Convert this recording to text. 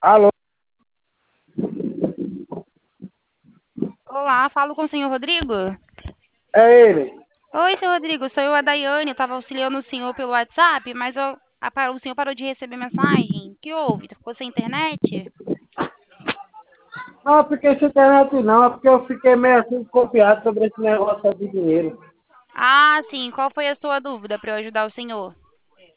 Alô, Olá, falo com o senhor Rodrigo? é ele. Oi, senhor Rodrigo, sou eu, a Daiane. Eu estava auxiliando o senhor pelo WhatsApp, mas o senhor parou de receber mensagem. O que houve? Ficou sem internet? Não, eu fiquei sem internet não, é porque eu fiquei meio assim desconfiado sobre esse negócio de dinheiro. Ah, sim. Qual foi a sua dúvida para eu ajudar o senhor?